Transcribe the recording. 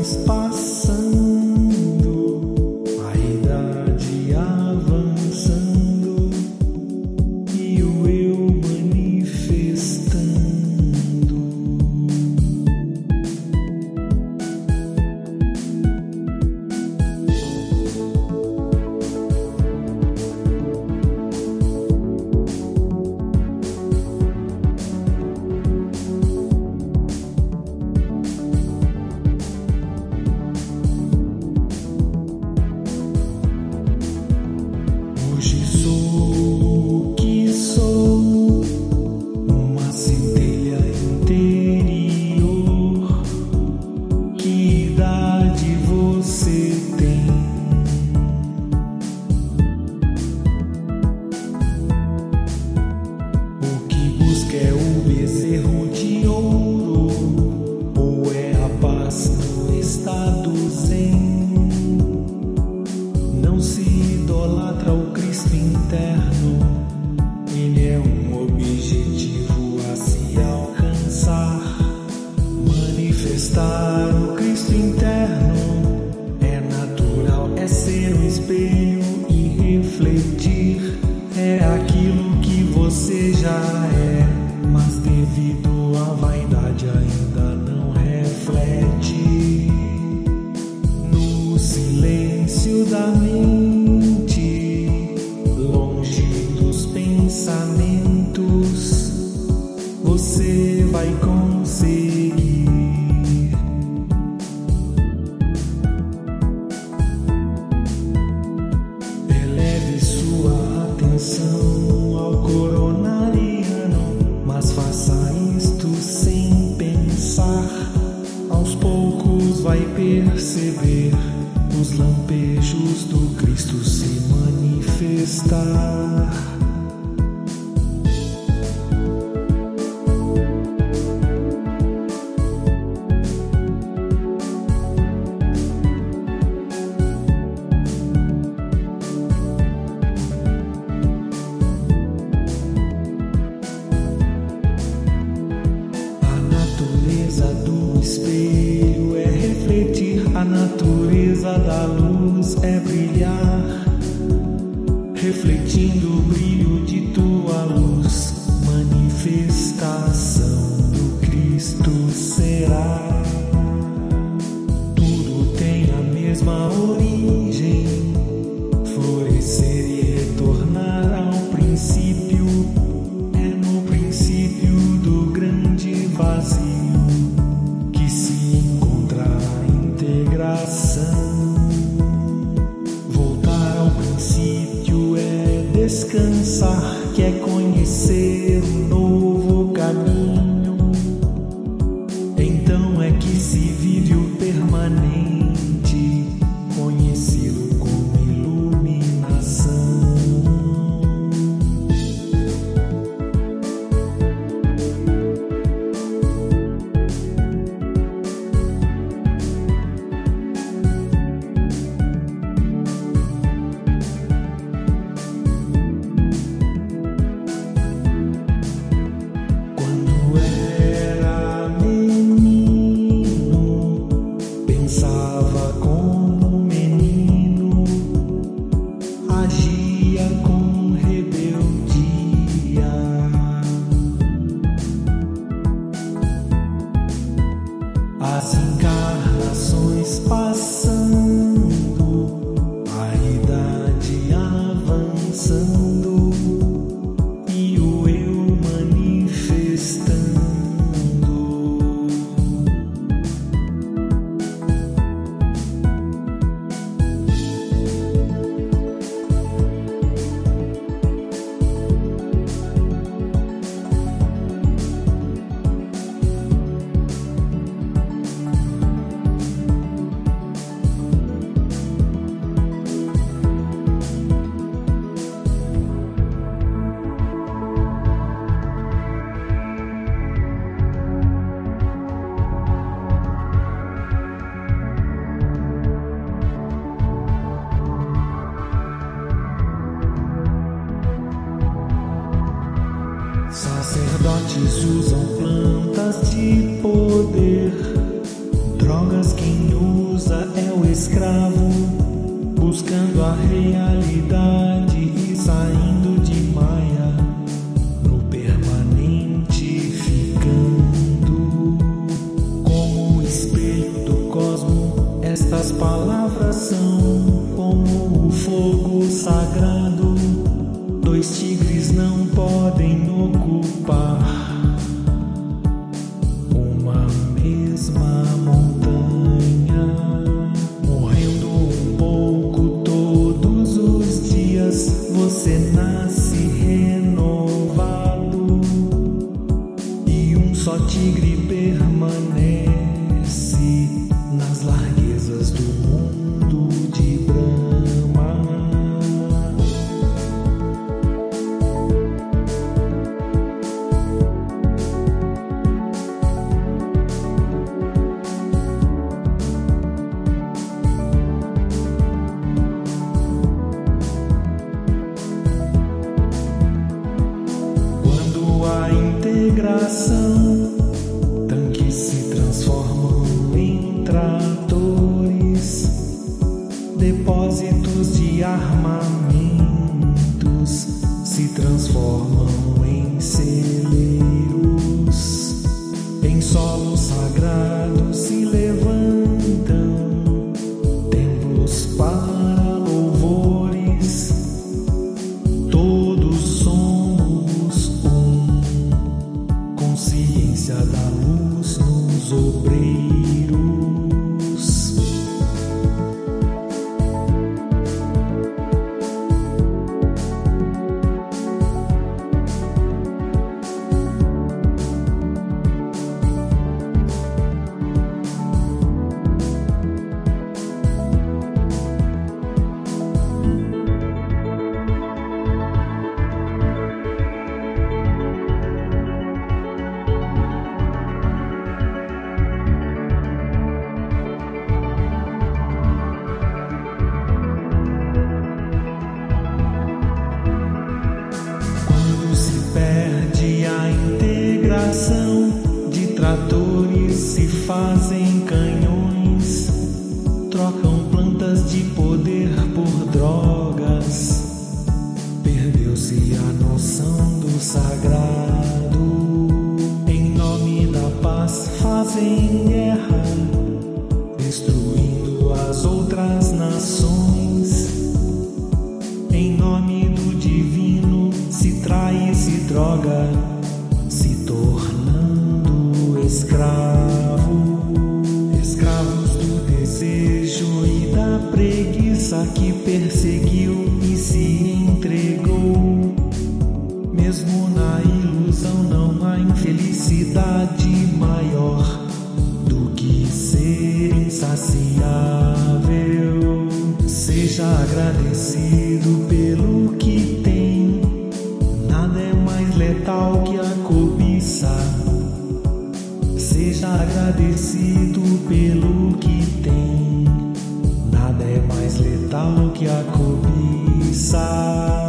anos passando, a idade avançando e o eu manifestando. Hoje sou o que sou, uma centelha interior. Que idade você tem? O que busca é o bezerro de ouro, ou é a paz no estado zen? Não se idolatra o Cristo interno, ele é um objetivo a se alcançar. Manifestar o Cristo interno é natural, é ser um espelho e refletir. É aquilo que você já é, mas devido à vaidade ainda não reflete. No silêncio da mente, longe dos pensamentos, você vai conseguir. Eleve sua atenção ao coronariano, mas faça isto sem pensar. Aos poucos vai perceber os lampejos do Cristo se manifestar. A natureza do espelho é refletir, a natureza da luz é brilhar, refletindo o brilho de tua luz, manifestação do Cristo será. Tudo tem a mesma origem, florescer e retornar ao princípio. É no princípio do grande vazio que se encontra a integração. Voltar ao princípio é descansar, que é conhecer um novo caminho. Então é que se vive o permanente, conhecido como iluminação. Quando era menino, pensava como menino, agia com rebeldia. As encarnações passando, a idade avançando e o eu manifestando. Sacerdotes usam plantas de poder, drogas que realidade e saindo de Maia, no permanente ficando. Como o espelho do cosmo, estas palavras são como o fogo sagrado. Dois tigres não podem ocupar uma mesma montanha, morrendo um pouco todos os dias. Você nasce renovado e um só tigre permanece nas larguezas do mundo de Brahma. A integração, tanques se transformam em tratores, depósitos de armamentos se transformam em celeiros, em solos sagrados se levantam templos para louvores. Todos somos consciência da luz nos obreiros. Perde a integração de tratores, se fazem canhões, trocam plantas de poder por drogas. Perdeu-se a noção do sagrado. Em nome da paz fazem guerra, destruindo as outras nações. Em nome do divino se trai e se droga, se tornando escravo. Escravos do desejo e da preguiça, que perseguiu e se entregou. Mesmo na ilusão não há infelicidade maior do que ser insaciável. Seja agradecido pelo que tem, nada é mais letal que a cobiça. Seja agradecido pelo que tem, nada é mais letal que a cobiça.